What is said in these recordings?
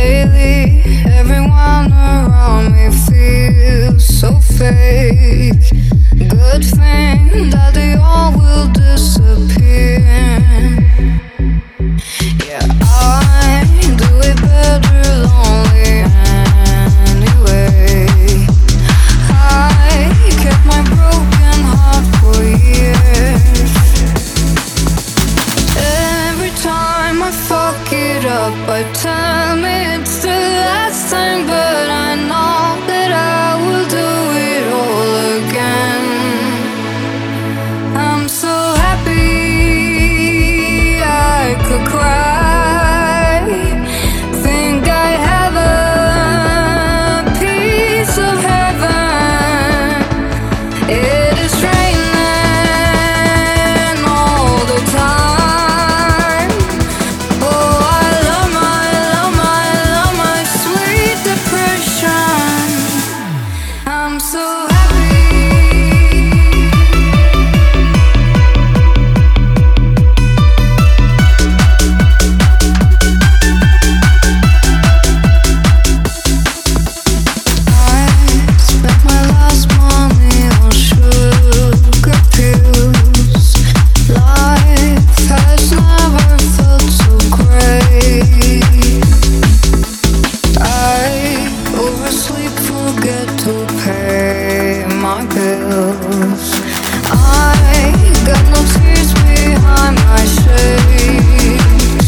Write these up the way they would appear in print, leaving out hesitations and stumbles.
lately everyone around me feels so fake. Good thing that they all will disappear. Yeah, I do it better lonely anyway. I kept my broken heart for years. Every time I fuck it up, I tell me it's the last time, but I know that I will do it all again. I'm so happy I could cry. Think I have a piece of heaven. It is raining all the time. Oh, I love my sweet depression. I'm so happy. I spent my last money on sugar pills. Life has never felt so great. I oversleep, forget to pay my bills. I got no tears behind my shades.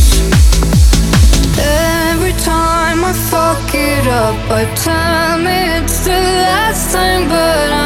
Every time I fuck it up, I tell me it's the last time, but